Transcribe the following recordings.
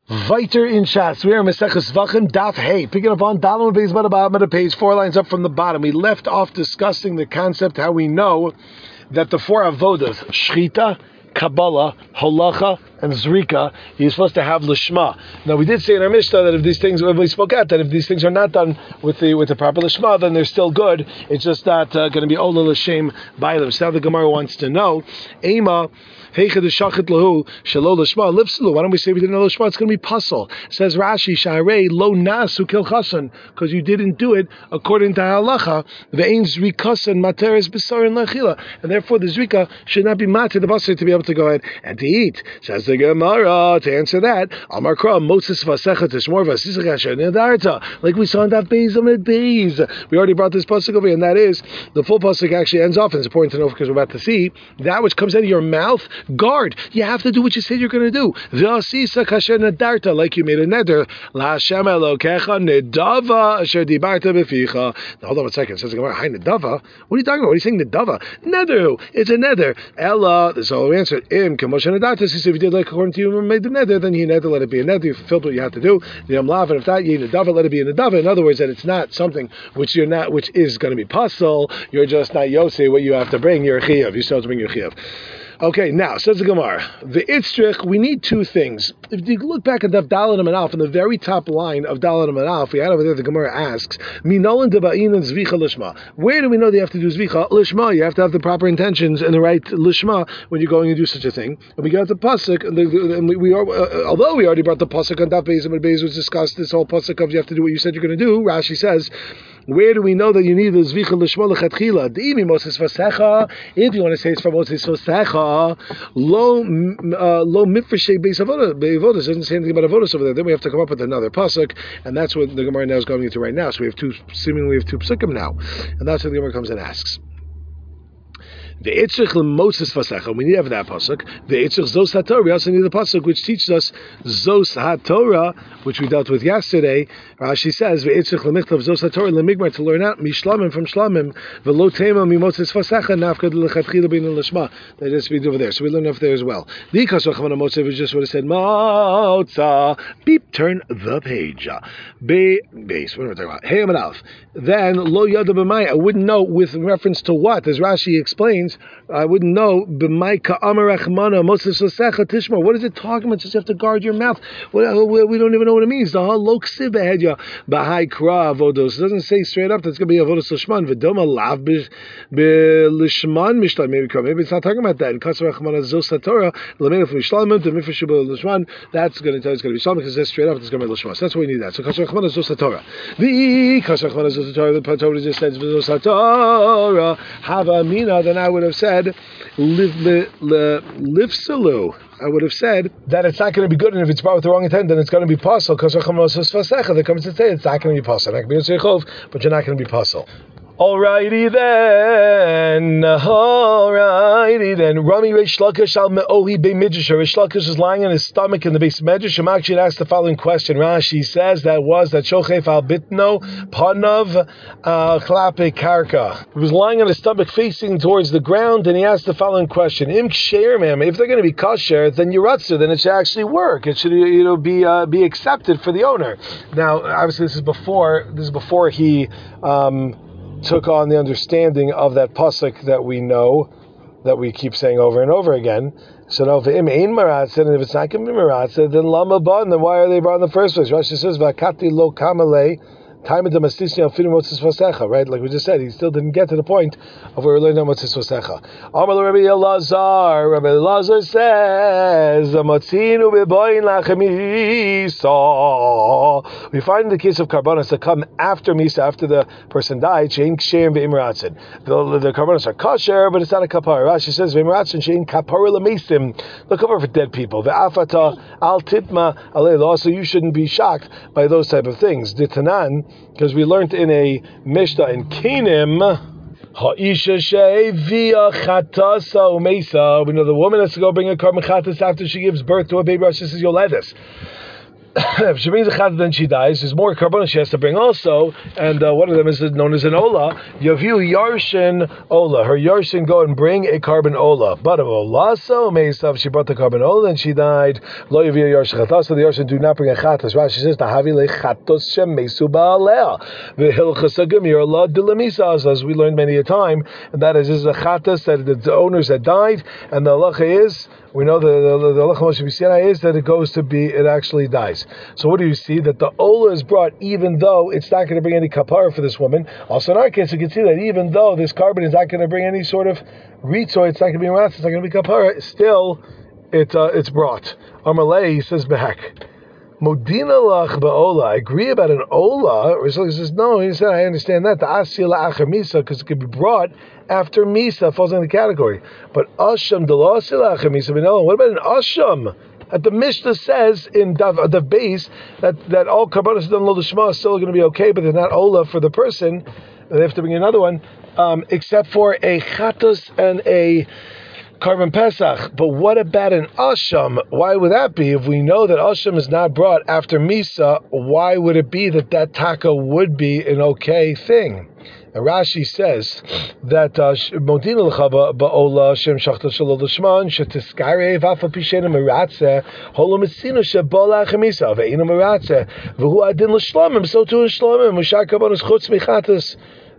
Viter in Shas. We are Maseches Vachim Daf Hey. Picking up on Dalam Beis by the bottom of the page, 4 lines up from the bottom. We left off discussing the concept how we know that the 4 avodas, Shchita, Kabbalah, Holacha, and Zrika, you're supposed to have Lishma. Now we did say in our Mishnah that if these things, when we spoke out, that if these things are not done with the proper Lishma, then they're still good. It's just not going to be Ola L'Shem by them. So now the Gemara wants to know, Ema, why don't we say we didn't know Lishma? It's going to be puzzle. Says Rashi, Sharei lo nasu kilchasan, because you didn't do it according to halacha. Ve'ein zrikasan materes b'sarin lechila, and therefore the zrika should not be matir the basar to be able to go ahead and to eat. Says the Gemara to answer that. Amar Kra Moses vasecha tishmor vasisachasher nedarta, like we saw in that Beis Amid Beis. We already brought this pasuk over here, and that is the full pasuk actually ends off, and it's important to know because we're about to see that which comes out of your mouth. Guard. You have to do what you said you're going to do. V'asisa kasher nedarta, like you made a neder. La Hashem Elokecha nedava asher dibarta b'ficha. Now hold on a second. It says hi nedava. What are you talking about? What are you saying nedava? Neder. It's a neder. Ella. That's all we answered. Im kamosha nedarta. If you did like according to you and made the neder, then you neder. Let it be a neder. You fulfilled what you have to do. The amlav, and if that you nedava, let it be a nedava. In other words, that it's not something which you're not, which is going to be puzzle. You're just not yosei what you have to bring. You're a chiyav. You still have to bring your chiyav. Okay, now, says the Gemara, the Itzrich, we need 2 things. If you look back at Daf Daled Amud Aleph, in the very top line of Daled Amud Aleph, we had over there, the Gemara asks, Minolan deba'in and zvicha lishma. Where do we know that you have to do zvicha lishma? You have to have the proper intentions and the right lishma when you're going to do such a thing. And we got the pasuk, and although we already brought the pasuk on Daf Beis Amid Beis, which discussed this whole pasuk of you have to do what you said you're going to do, Rashi says, where do we know that you need the zvicha lishma lechatchila? De'imi Moses vasecha. If you want to say it's from Moses vasecha, lo mifreshe beis avodas. Doesn't say anything about avodas over there. Then we have to come up with another pasuk, and that's what the Gemara now is going into right now. So we have two psukim now, and that's what the Gemara comes and asks. The Eitzrich Moses Vasecha. We need to have that pasuk. The Eitzrich Zos HaTorah. We also need the pasuk which teaches us Zos HaTorah, which we dealt with yesterday. Rashi says the Eitzrich Lemichtav Zos HaTorah Lemigmar, to learn out Mishlamim from Shlamim V'lo Tema Mimoses Vasecha Nafkad Lechatchila Bin Lishma. That is we do over there. So we learn off there as well. The Kasochavana Motzev is just what it said. Motza. Beep. Turn the page. Base. What are we talking about? Hey Amalaf. Then Lo Yada B'Mai. I wouldn't know with reference to what, as Rashi explains. I wouldn't know. What is it talking about? Just you have to guard your mouth. We don't even know what it means. The it doesn't say straight up that's going to be avodas lishman. Maybe it's not talking about that. That's going to tell you it's going to be shlam because it says straight up it's going to be lishman. So that's what we need. That. So the Torah just says have amina. Then I would have said lifsalu. I would have said that it's not going to be good, and if it's brought with the wrong intent, then it's going to be puzzle. Because that comes to say it's not going to be puzzle. Not going to be Yitzchak, but you're not going to be puzzle. Alrighty then. Rami Reish Lakish al me'ohi bei midrash. Reish Lakish is lying on his stomach in the base of medrash. Shemakshi asked the following question. Rashi says that shochef al bitno panav chlape karka. He was lying on his stomach facing towards the ground, and he asked the following question. Im ksher ma'am. If they're going to be kosher, then yiratzu, then it should actually work. It should be accepted for the owner. Now, obviously, this is before he took on the understanding of that pasuk that we know, that we keep saying over and over again. So now, if it's not going to be maratzah, then lama ban, then why are they brought in the first place? Rashi says, "Vakati lo kamale." Right, like we just said, he still didn't get to the point of where we're learning about Motzis Vasecha. Rabbi Elazar says, we find in the case of karbanos that come after Misa, after the person died, the karbanos are kosher, but it's not a kapara. Rashi says, the cover for dead people. Also, you shouldn't be shocked by those type of things. Ditanan, because we learned in a Mishnah in Kenim, we know the woman has to go bring a korban chatas after she gives birth to a baby. Rashi says Yoledes. if she brings a chatah, then she dies. There's more karbanos she has to bring also, and one of them is known as an ola. Yaviu yarshin ola. Her yarshin go and bring a carbon ola. But of ola, so meisav, she brought the carbon ola and she died. Lo yaviu yarshin chatas. So the yarshin do not bring a chatas. Rashi says tahavi lechatos shemesu ba'aleh v'hilchas agamir la dilemisas, as we learned many a time, and that is a chatas that the owners that died, and the halacha is. We know the halacha Moshe B'Sinai is that it actually dies. So what do you see? That the ola is brought even though it's not going to bring any kapara for this woman. Also in our case, you can see that even though this carbon is not going to bring any sort of ritzo, it's not going to be matzah, it's not going to be kapara, still it's brought. Amalei, he says back, Modina lach ba'ola. I agree about an ola. He says, no, he said, I understand that. The asila acher misa, because it could be brought after misa, falls in the category. But asham de lo asila acher misa b'nola. What about an asham? The Mishnah says in the base that all karbanos done lo l'shma is still going to be okay, but they're not ola for the person. They have to bring another one, except for a chatos and a Carbon Pesach. But what about an Asham? Why would that be? If we know that Asham is not brought after Misa, why would it be that taka would be an okay thing? And Rashi says that Modina l'chava ba'ola shem shachta shalol l'shman shetiskare v'afa pishena meratze holo mesinu shebola chemisa ve'ina meratze v'hu adin l'shlamim, so too in shlamim mushar karbanos chutz michatas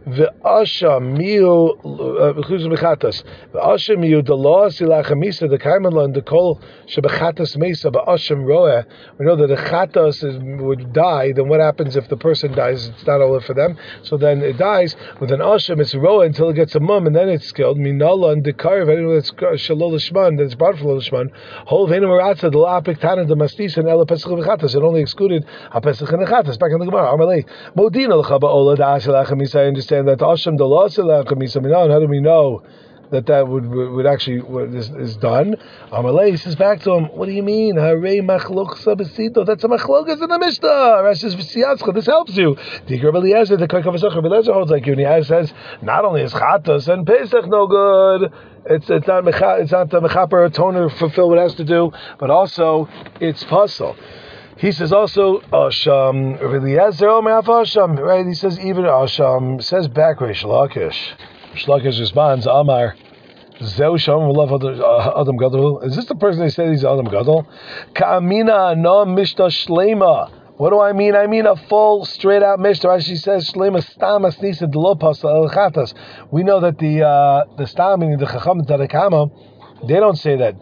V'asham miu chutz michatas v'asham miu delo silach misa the kaimanla and the kol shebechatas mesa ba'asham roeh. We know that the chatas would die. Then what happens if the person dies? It's not all for them. So then it dies. With an asham, it's roeh until it gets a mum, and then it's killed. Minala and dekar. Anyone that's shalol l'shman, that's brought for l'shman. Whole veinu meratza the la'apik tana the mastis and ela pesach v'chatas. It only excluded a pesach and a chatas. Back in the Gemara, Amalei modina l'chaba ola da'asilach misa. I understand that the asham the la'asilach misa. How do we know that would actually is done? Amalei says back to him, what do you mean? Harei machloksa besito. That's a machlokas in the Mishnah. Rashi says v'siyatzcha. This helps you. Diker Eliezer, the Karkav Zachar Eliezer holds like you. And he says not only is chatas and pesach no good, it's not the mechaper or toner fulfill what it has to do, but also it's puzzle. He says also Asham Eliezer Omer Asham. Right? He says even Asham says back Reish Lakish. Shlakish responds, Amar, Zeu Sham, we love Adam Gadol. Is this the person they say he's Adam Gadol? Ka'amina no Mishnah Shlema. What do I mean? I mean a full, straight out Mishnah. She says, Shlema Stamas Nisa Delopas El Chatas. We know that the Stam, meaning the Chacham Tadakama, they don't say that.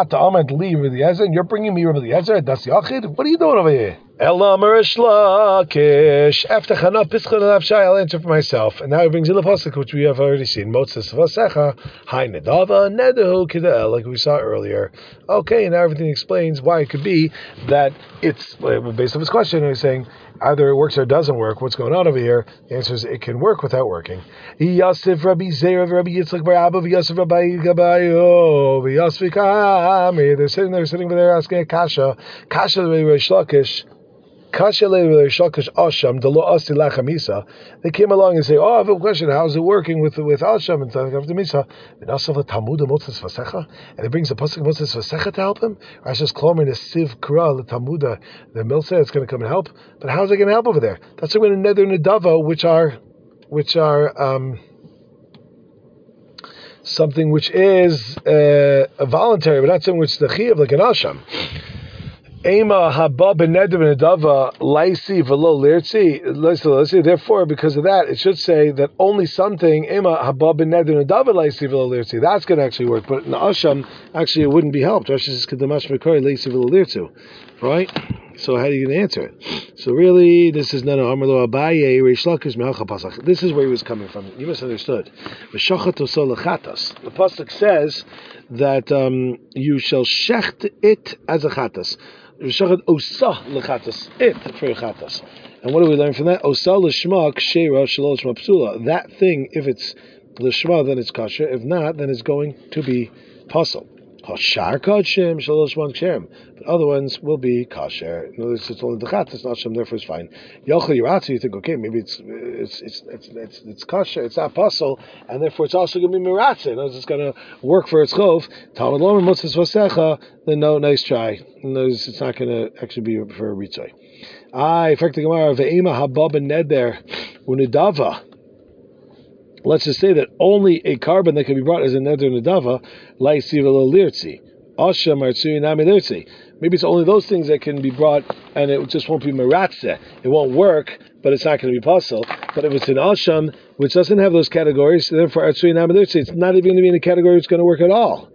And you're bringing me Rabbi Eliezer? That's Yachid? What are you doing over here? I'll answer for myself. And now he brings in the pasuk, which we have already seen. Motzes vasecha, hai nedava, nedahu kidel, like we saw earlier. Okay, and now everything explains why it could be that it's, based on his question, he's saying, either it works or it doesn't work. What's going on over here? The answer is it can work without working. Yasif Rabbi Zera, Rabbi Yitzchak Bar Abba, Yasif Rabbi Gabayo, Yasif Kamri. They're sitting over there asking a kasha. Kasha the Reish Lakish. Kasha Shakish Asham Delo Asi Lachamisa. They came along and say, "Oh, I have a question. How's it working with Asham and after Misa?" And also the Talmud Motzes Vasecha, and he brings the pasuk Motzes Vasecha to help him. Rashi's Klomer in the Siv Kra the Talmud. The Mill says it's going to come and help, but how's it going to help over there? That's going to nether Nedava, which are something which is voluntary, but not something which is the Chiyav like an Asham. Ema haba beneder benedava laisi v'lo lirtzi. Therefore, because of that, it should say that only something ema haba beneder benedava laisi v'lo lirtzi. That's going to actually work. But in Asham, actually, it wouldn't be helped. Rashi says kedamash mekari laisi v'lo lirtzu. Right? So how are you going to answer it? So really, this is none of Amrlo Abaye Reish Lakish Me'alcha Pasach. This is where he was coming from. You misunderstood. V'shachat oso lechatas. The pasuk says that you shall shecht it as a chatas. V'shachat osa lechatas. It for a chatas. And what do we learn from that? Osa l'shma k'sheira shelo l'shma psula. That thing, if it's l'shma, then it's kosher. If not, then it's going to be puzzle. Hashar kosher, shalosh one ksherim. But other ones will be kosher. In other words, it's only the chat, it's not shem, therefore it's fine. Yochel yiratzu, you think, okay, maybe it's kosher, it's not puzzle, and therefore it's also going to be miratze. In other words, it's going to work for its chov. Talmud lomer motzes vasecha, then no, nice try. In other words, it's not going to actually be for a ritzoy. Effect the Gemara, ve'ema haba beneder unidava. Let's just say that only a carbon that can be brought as a neder nedava, like sivelo lirtzi, asham artsui nami lirtzi. Maybe it's only those things that can be brought, and it just won't be meratze. It won't work, but it's not going to be possible. But if it's an asham, which doesn't have those categories, then for artsui nami lirtzi, it's not even going to be in a category that's going to work at all.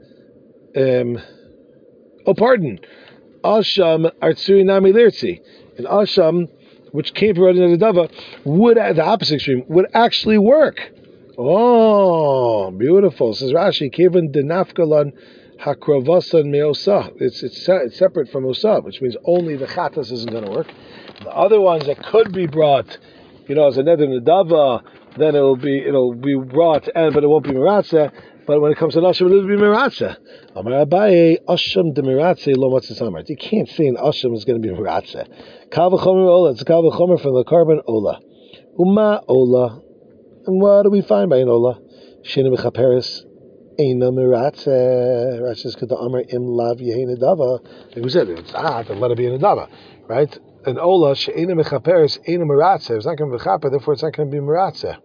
Asham artsui nami lirtzi. An asham, which can't be brought in a nedava, would, at the opposite extreme, would actually work. Oh, beautiful. Says Rashi, Kevin denafkalan hakravasan meosa. It's separate from osa, which means only the chatas isn't going to work. The other ones that could be brought, as a neder nedava, then it'll be brought, but it won't be meratze. But when it comes to asham, it'll be meratze. Amar Abaye, asham de meratze lo matzis amar. You can't say an asham is going to be meratze. Kal v'chomer ola. It's kal v'chomer from the carbon ola. Uma ola. And what do we find by an ola? Shina mechaperes eina miratze. Rashi says, "Kada amar im lav yehin nedava." Who said it? It's then let it be a nedava, right? An ola sheina mechaperes eina miratze. It's not going to be mechaper, therefore it's not going to be miratze.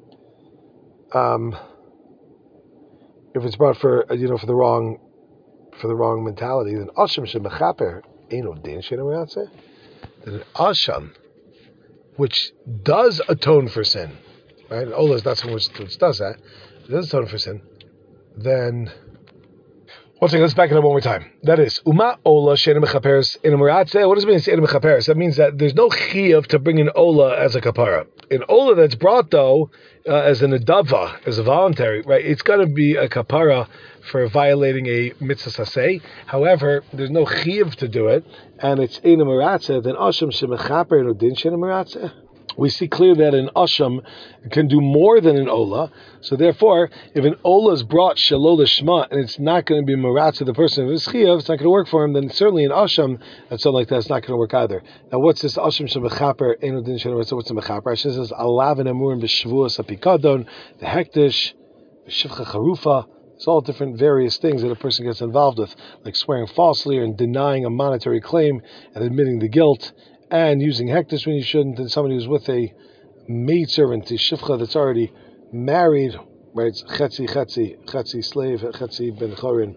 If it's brought for the wrong mentality, then asham shemechaper eino din sheina miratze. Then an asham, which does atone for sin. Right? And ola is not someone which does that. It does atone for sin. Then, once again, let's back it up one more time. That is, Uma ola she'ena mechaperes in a meratze. What does it mean, she'ena mechaperes? That means that there's no chiyuv to bring an ola as a kapara. An ola that's brought, though, as an adava, as a voluntary, right, it's got to be a kapara for violating a mitzvah saseh. However, there's no chiyuv to do it, and it's in a meratze, then asham she'mechaper no din she'ena meratze. We see clear that an asham can do more than an ola. So therefore, if an ola is brought shalol lishma and it's not going to be maratz to the person of his chiyav, it's not going to work for him. Then certainly an asham that's something like that, it's not going to work either. Now, what's this asham shemechaper enodin shemechaper? So what's the mechaper? It says alav and amurim b'shvuas apikadon, the hektish, b'shivcha charufa. It's all different various things that a person gets involved with, like swearing falsely and denying a monetary claim and admitting the guilt, and using hektish when you shouldn't, and somebody who's with a maidservant, a shifcha that's already married, right? Chetzi slave, chetzi ben chorin.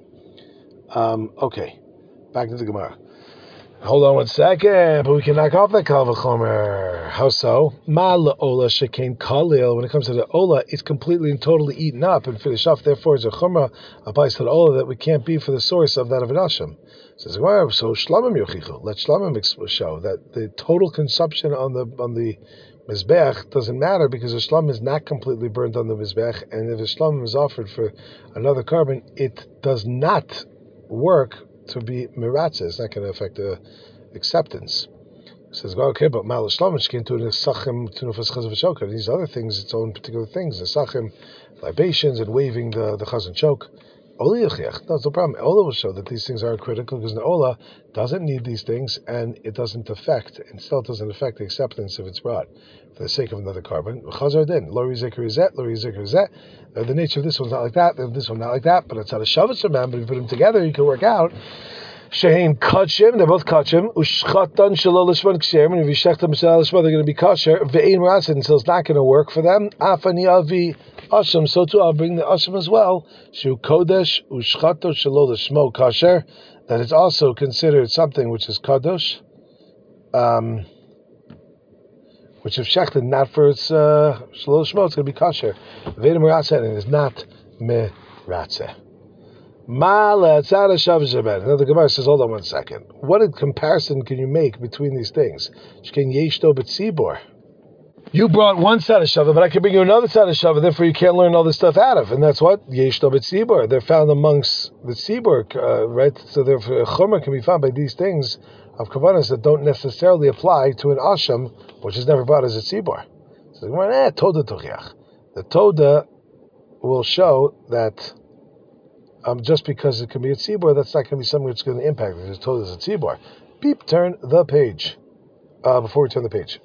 Okay, back to the Gemara. Hold on one second, but we can knock off that kal v'chomer. How so? Ma la'ola shekein kalil. When it comes to the ola, it's completely and totally eaten up and finished off. Therefore, it's a chumrah applies to the ola that we can't be for the source of that of an asham. Says, well, so shlamim yochichu. Let shlamim show that the total consumption on the mizbech doesn't matter because the shlam is not completely burned on the mizbech, and if the shlam is offered for another carbon, it does not work to be miratze. It's not going to affect the acceptance. It says, well, okay, but mal shlam can't do the sachim tunufas chaz v'shokah. These other things, its own particular things, the sachim, libations, and waving the chaz and choke. Ola yachiach. No, it's no problem. Ola will show that these things are critical because the Ola doesn't need these things and it doesn't affect, and still doesn't affect the acceptance if it's brought for the sake of another carbon. Chazar din. Lo yizikr izet, lo yizikr izet. The nature of this one's not like that, this one not like that, but it's not a shavas man, but if you put them together, you can work out. Shehein kachim, they're both kachim. Ushchatan shalol lishman ksherim, and if you shech them shalol lishman, they're going to be kosher. Ve'ein rasin, so it's not going to work for them. Afani avi asham, so too I'll bring the asham as well. Shu kodesh ushchato shalol lishmo kosher, that it's also considered something which is kadosh, which if shechted not for its shalol lishmo, it's going to be kosher. Ve'ein rasin, and it's not meratzeh. Now the Gemara says, hold on one second. What comparison can you make between these things? You brought one side of shava, but I can bring you another side of shava, therefore you can't learn all this stuff out of. And that's what? Yeshto b'tzibor. They're found amongst the tzibor, right? So therefore a chomer can be found by these things of kavanas that don't necessarily apply to an asham, which is never brought as a tzibor. So toda tochiach. The toda will show that just because it can be a tzibor, that's not going to be something that's going to impact it. It's told as a tzibor. Beep, turn the page. Before we turn the page.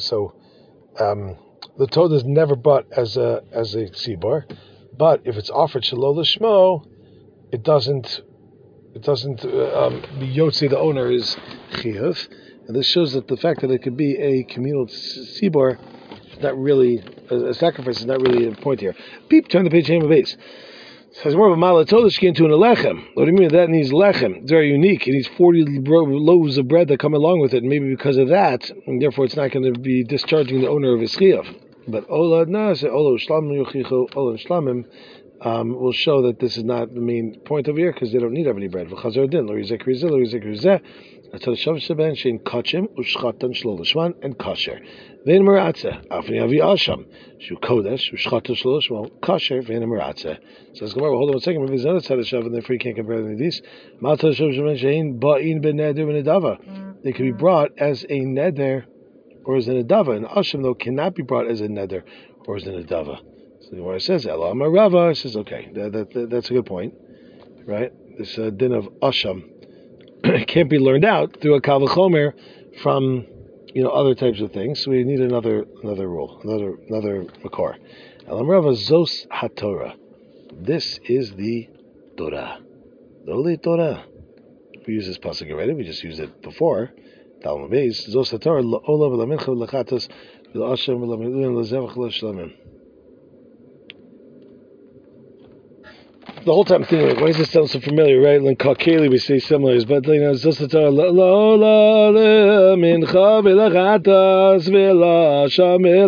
The toad is never bought as a tzibor, but if it's offered shelo lishmo, it doesn't be yotzi, the owner is chiyuv. And this shows that the fact that it could be a communal tzibor is not really, a sacrifice is not really a point here. Beep, turn the page, name of base. So it's more of a malatolish into a lechem. What do you mean? That needs lechem. It's very unique. It needs 40 loaves of bread that come along with it, and maybe because of that, and therefore it's not going to be discharging the owner of his chiyuv. But ola nas, ola shlamim yochichu, ola shlamim will show that this is not the main point over here because they don't need any bread. V'chazor din lo yizek rizeh, lo yizek rizeh. That's how the shav sheben shein kachim ushchatan shlo l'shman and kasher. Vein meratzeh afni avi asham shu kodesh ushchatan shlo l'shman kasher vein meratzeh. So let's go over. Hold on 1 second. Maybe there's another shav and therefore you can't compare any of these. Matzah shav sheben shein ba'in ben neder v'nedava. They can be brought as a neder or as a nedava. And asham though cannot be brought as a neder or as a nedava. So the Gemara says, "Ela Amar Rava," says, "Okay, that's a good point, right? This din of asham can't be learned out through a kal v'chomer from other types of things. So we need another rule, another makor. Ela Amar Rava zos haTorah. This is the Torah, the Holy Torah. We use this pasuk already. We just used it before. Talmud Beis zos haTorah la'ola v'lamincha v'lachatas v'la'asham v'la'miluim l'zevach l'shlamim. The whole time I'm thinking, like, why does this sound so familiar, right? Like Kakeli, we say similars, but Zosatar Lola Mincha Vilachatas Vila Shamil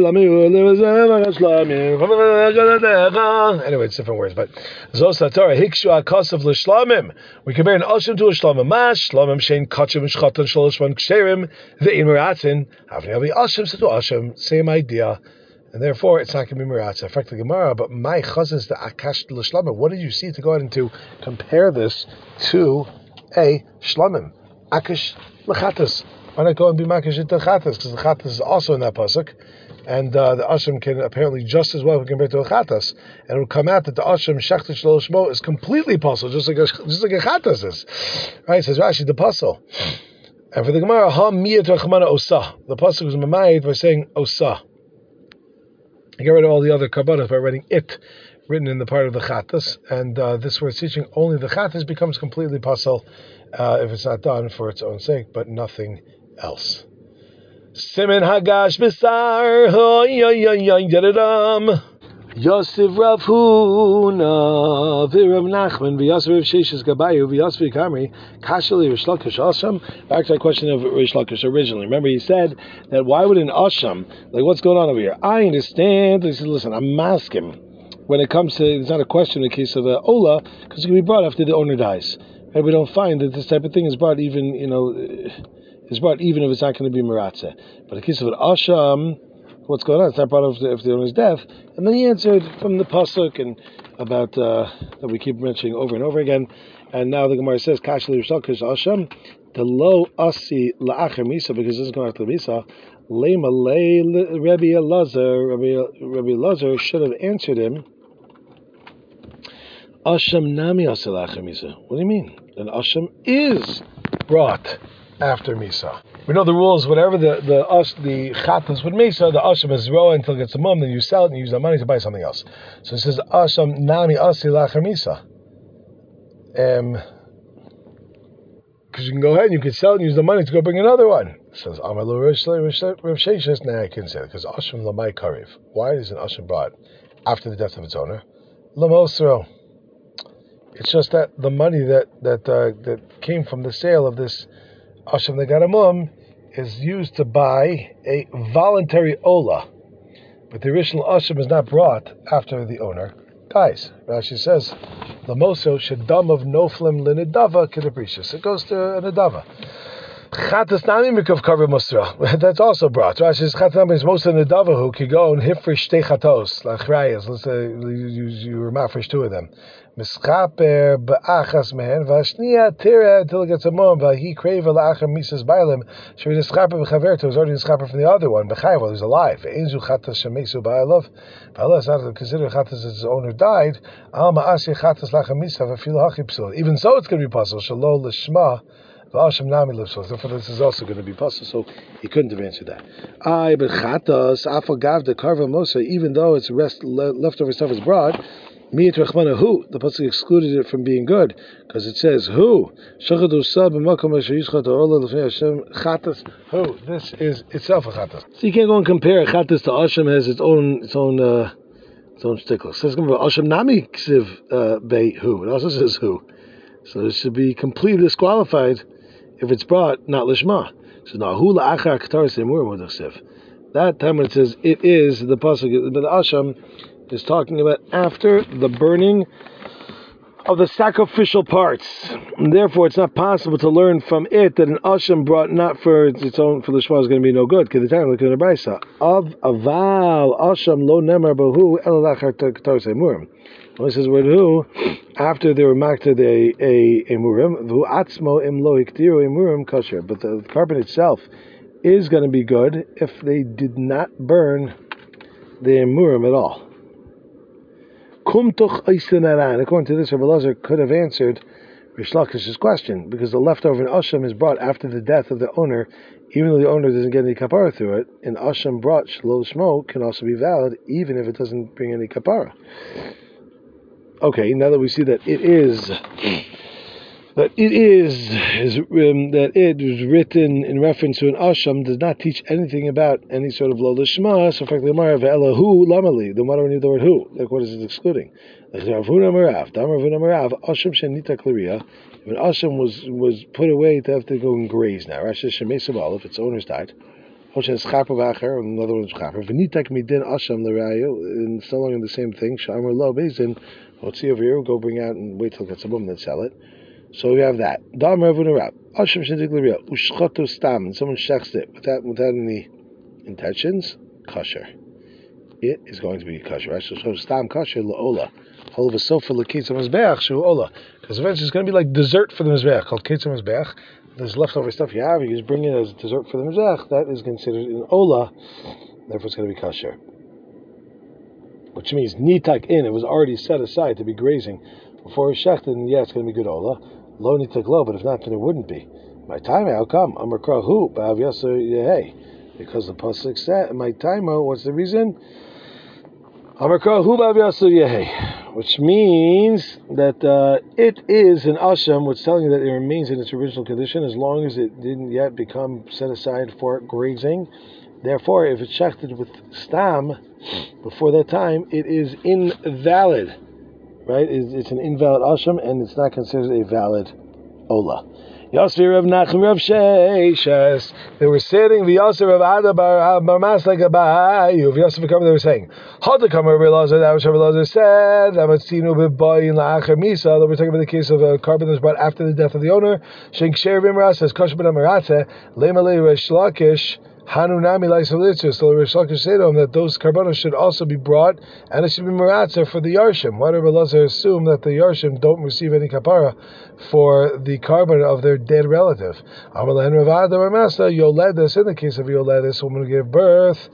Anyway, it's different words, but Zosatar Hikshu Akasav L'Shlamim. We compare an Ashim to a Shlamim Mash, Shlamim Shein Kachim Shchatan Shalashman Ksherim Ve'in Meratzin Havni Avi Ashim Satu Ashim, same idea. And therefore, it's not going to be Miratza. In fact, the Gemara, but my chazan is the Akash l'Shlamim. What did you see to go ahead and to compare this to a Shlamim? Akash l'Chatas. Why not go and be Makash it l'Chatas? Because the Chatas is also in that pasuk. And the Asham can apparently just as well be compared to a Chatas. And it will come out that the Asham Shechta Shlo Shmo is completely possible, just like a Chatas is. Right? It says Rashi, the puzzle. And for the Gemara, Ha Miyat Rachmana Osa. The pasuk was Mamayit by saying Osa. I get rid of all the other karbanos by writing it, written in the part of the chatas, and this where it's teaching only the chatas becomes completely pasul if it's not done for its own sake, but nothing else. Simen hagash b'sar Yosef Rav Huna v'Rav Nachman v'Yosef Rav Sheshes Gabayu v'Yosef Kamri Kashali Rish Lakish Asham. Back to the question of Rish Lakish originally. Remember, he said that why would an Asham, like what's going on over here? I understand. He said, listen, I'm masking. When it comes to, it's not a question in the case of Ola, because it can be brought after the owner dies. And we don't find that this type of thing is brought even, is brought even if it's not going to be Meratzeh. But in the case of an Asham, what's going on? It's not brought up if the owner's death. And then he answered from the pasuk and about that we keep mentioning over and over again. And now the Gemara says, "Kashli Rishalkish Asham, the lo asi la'acher misa," because this is going after the misa. Lema le Rabbi Elazar should have answered him. Asham nami asi la'acher misa. What do you mean? An asham is brought after misa. We know the rules. Whatever the chatas with misa, the asham is roa until it gets a mum. Then you sell it and you use the money to buy something else. So it says asham nami asi lacher misa. Because you can go ahead and you can sell it and use the money to go bring another one. It says Amalu Rav Sheshes. Nah, I couldn't say it because asham lamai kariv. Why is an asham brought after the death of its owner? Lamosro. It's just that the money that came from the sale of this Asham Negaramum is used to buy a voluntary Ola. But the original Asham is not brought after the owner dies. Rashi says, Lamoso Shadam of Noflim Linidava Kedabrishis. It goes to a Nadava. Chatas nami mikav karva musra. That's also brought. Rashi says chatas nami is most in the dava who could go and hifrish shtei chatos lachrayas. Let's say you were mafresh two of them. Mischaper be'achas mehen v'ashniya tira until it gets a mum v'hi crave la'achar misas bailim shri nischaper b'chaverto is already nischaper from the other one b'chayv while he's alive. Einzu chatas shemesu ba'alav. Ba'alav is not considered chatas as his owner died. Al ma'asi chatas la'achar misa v'filu hachi psul. Even so, it's going to be possible. Shalol l'shma. Therefore, this is also going to be possible, so he couldn't have answered that. But chatas afagav the karva mosa, even though its leftover stuff is broad, miyat rachmana who the pasuk excluded it from being good because it says who shachadu sab b'makom asher yishchat ha'olah l'fnei Hashem chatas who this is itself a chatas. So you can't go and compare chatas to Hashem has its own shtickle. It says Hashem nami ksiv bei who. It also says who. So it should be completely disqualified if it's brought not lishma. So now hu la'achar k'taris emurim v'dachsev. That time when it says it is the pasuk, but the Asham is talking about after the burning of the sacrificial parts. And therefore, it's not possible to learn from it that an Asham brought not for its own for lishma is going to be no good. Because the time look at the braysa of aval Asham lo nemar bahu el la'achar k'taris emurim. When it says word who, after they were makted a murim, v'hu atzmo im lo iktiru murim kosher. But the carbon itself is going to be good if they did not burn the murim at all. Kumtuch oisinaran. According to this, Rabbi Elazar could have answered Rish Lakish's question because the leftover in Asham is brought after the death of the owner, even though the owner doesn't get any kapara through it. And Asham brought shlo shmo can also be valid even if it doesn't bring any kapara. Okay, now that we see that it was written in reference to an asham, does not teach anything about any sort of lo lishma. So, frankly, Elahu lamali. Then why do we need the word who? Like, what is it excluding? Like, Ravuna Marav, Damravuna Marav, asham shenita kliria. When asham was put away to have to go and graze now, Rashi Shemesabal, if its owners died. Another one's chaper. V'nitak midin asham l'rayu, and so long in the same thing. Shamar lo bezin. Let's see over here. We'll go bring out and wait till it gets a woman and sell it. So we have that. Dam Ravuna Rab. Asham shentik l'riya. Ushchotu stam. And someone shechs it without any intentions. Kosher. It is going to be kosher. Right? So stam kosher la'ola. All of a sofa l'ketz mizbeach shu ola. Because eventually it's going to be like dessert for the mizbeach called ketz mizbeach. There's leftover stuff you have. You just bring it as dessert for the mizbeach. That is considered an ola. Therefore, it's going to be kosher. Which means nitak in, it was already set aside to be grazing before it's shechted, and yeah, it's going to be good ola. Lo nitak lo, but if not, then it wouldn't be. My time, how come? Amar krahu ba'av yasser yehei, because the pasuk said, my time, what's the reason? Amar krahu ba'av yasser yehei, which means that it is an asham, which is telling you that it remains in its original condition as long as it didn't yet become set aside for grazing. Therefore, if it's shechted with stam before that time, it is invalid, right? It's an invalid asham, and it's not considered a valid ola. Yosef Rav Nachum Rav Sheishes, they were sitting. The Yosef Rav Ada Bar Masla Gabayu. Yosef Rav they were saying, Hadakam Rav Elazar. That was Rav Elazar said. Amatzinu b'boyin la'achar misa. That we're talking about the case of a carbon that was brought after the death of the owner. Shenk Sher Vimras says Kosh Ben Amaratze Lemalei Resh Lakish. Hanunami Laisalitzer, so Rish Lakish said to him that those karbanos should also be brought, and it should be maratzer for the yarshim. Why did Elazar assume that the yarshim don't receive any kapara for the carbon of their dead relative? Amalahen Ravada Ramasa Yoledis, in the case of Yoledis, woman who gave birth,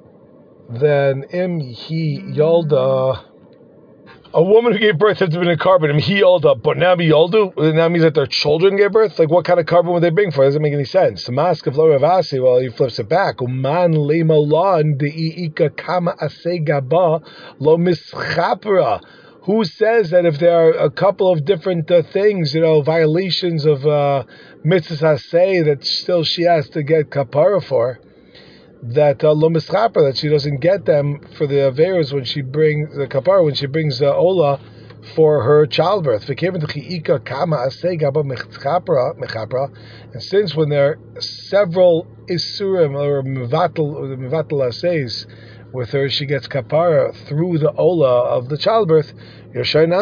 then im he yolda. A woman who gave birth had to be in a carbon, he yolda, but now be yoldu. Now means that their children gave birth. Like, what kind of carbon would they bring for? It doesn't make any sense. The mask of Loravasi, well, he flips it back. Uman lemolan deika kama asegaba lo mischapra. Who says that if there are a couple of different things, violations of mitzvahs aseh, that still she has to get kapara for? That lo mischaper, that she doesn't get them for the averos when she brings the kapara, when she brings ola for her childbirth. And since when there are several isurim or mevatel assays with her she gets kapara through the ola of the childbirth. The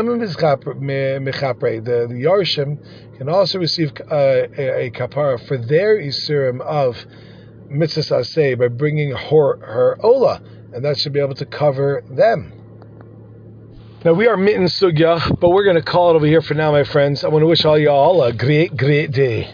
Yarshim can also receive a kapara for their isurim of mitzvah aseh by bringing her ola, and that should be able to cover them. Now we are mitten sugya, but we're going to call it over here for now, my friends. I want to wish all y'all a great day.